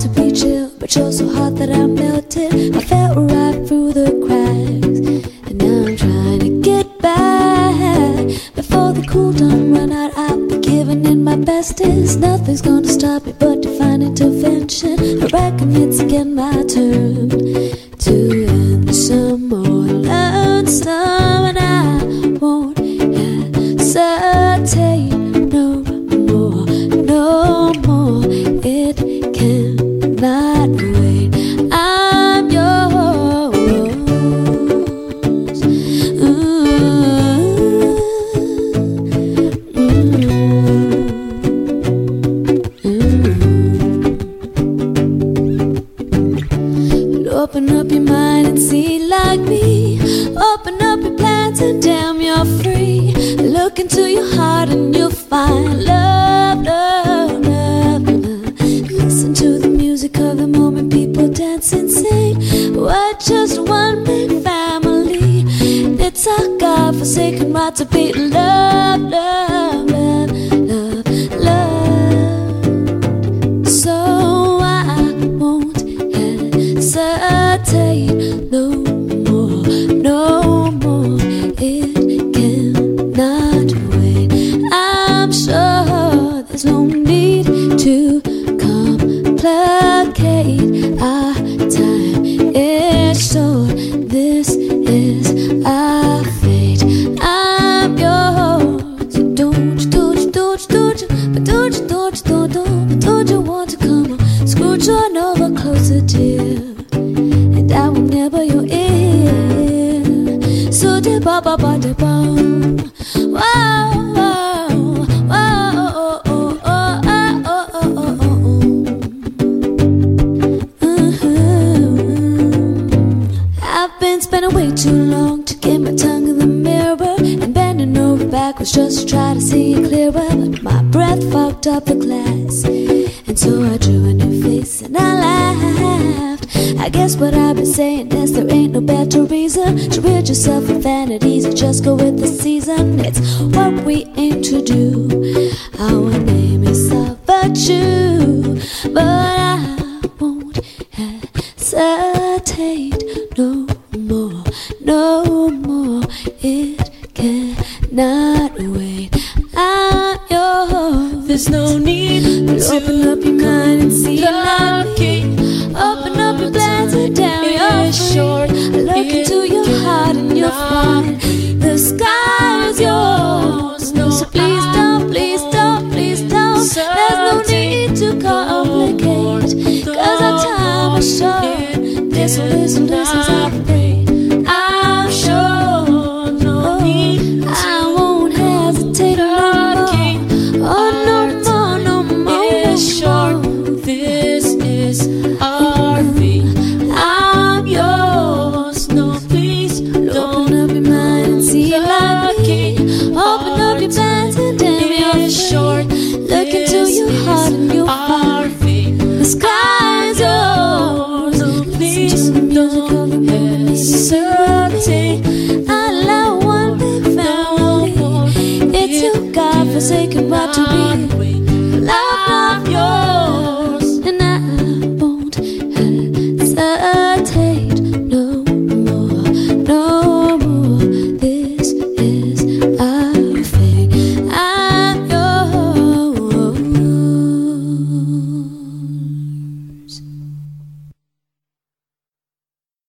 to be chill, but you're so hot that I melted. I fell right through the cracks, and now I'm trying to get back. Before the cool done run out, I'll be giving it my bestest. Nothing's gonna stop me but divine intervention. I reckon it's again my turn to end some more, learn some, and I won't hesitate no more, no more. It cannot wait. I'm yours. Open up your mind and see like me. Open up your plans and damn, you're free. Look into your heart and you'll find love, love, love, love. Listen to the music of the moment, people dance and sing. We're just one big family. It's our God-forsaken right to be love, love, love, love, love. So I won't hesitate no more, no more. It cannot wait. I'm sure there's no need to complicate. Our time is short. This is our fate. I'm yours. Don't you, don't you, don't you, don't you, but don't you, don't you, don't you want to come on? Scooch on over closer, dear, and I will never your ear. So de ba ba ba de ba. Wow, wow, wow, oh, oh, oh, oh, oh, oh, oh, oh. I've been spending way too long to get my tongue in the mirror and bending over backwards just to try to see it clearer. But my breath fogged up the glass, and so I drew a new face and I laughed. I guess what I've been saying is there ain't no better reason to rid yourself of vanities and just go with the season. It's what we aim to do. Our name is our virtue, but I won't hesitate no more, no more. It cannot wait. I'm yours. There's no need to open up your mind and see like me. Open up your plans and down your short. Look into your heart and you'll find the sky is yours.